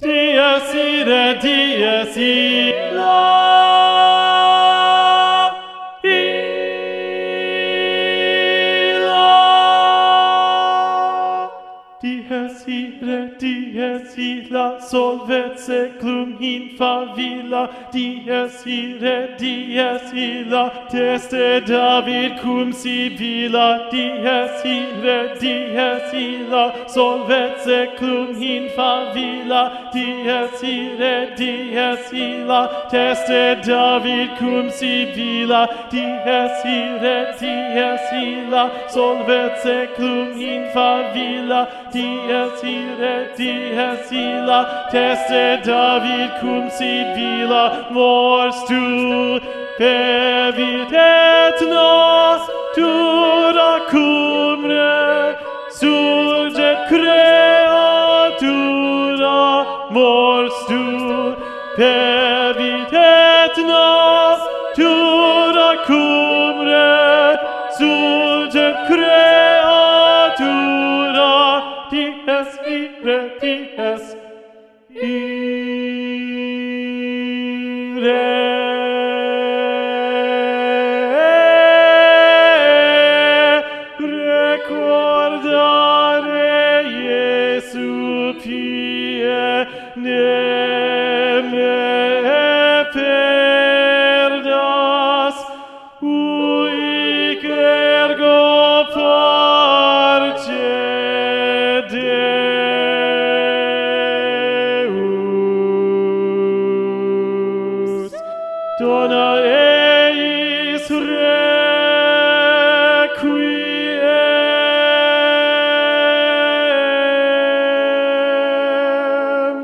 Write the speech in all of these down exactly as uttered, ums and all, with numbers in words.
Dies irae, dies illa, illa. Dies irae, dies illa, solvet seclum in favilla. Dies irae, dies illa, teste David cum Sibylla. Dies irae, dies illa, solvet seclum in favilla. Dies irae, dies illa, teste David cum Sibylla. Dies irae, dies illa, solvet seclum in favilla. Dies irae, dies illa, teste David cum Sibylla. Mors tu pevit et natura cumre, surget creatura. Mors tu pevit et natura cumre, surget creatura. Dies irae, dies irae. Recordare Iesu pie, ne me perdas, uic ergo parce Deus. Dona eis requiem.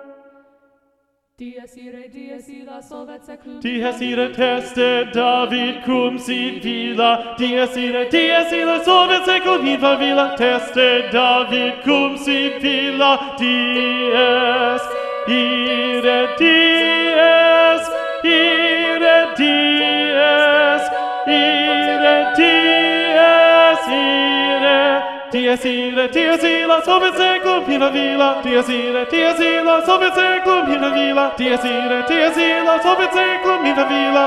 Dies irae, dies illa, solvet seclum. Dies irae, teste David cum Sibylla. Dies irae, dies illa, solvet seclum in favilla. Teste David cum Sibylla. Dies irae, dies irae, dies irae, dies irae. Dies irae, dies illa, solvet seclum in favilla. Dies irae, dies illa, solvet seclum in favilla. Dies irae, dies illa, solvet seclum in favilla.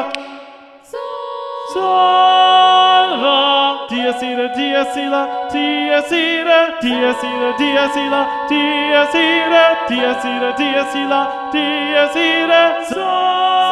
Salva. Dies irae, dies illa, dies irae, dies irae, dies illa, dies irae, dies irae, dies illa, dies irae, salva.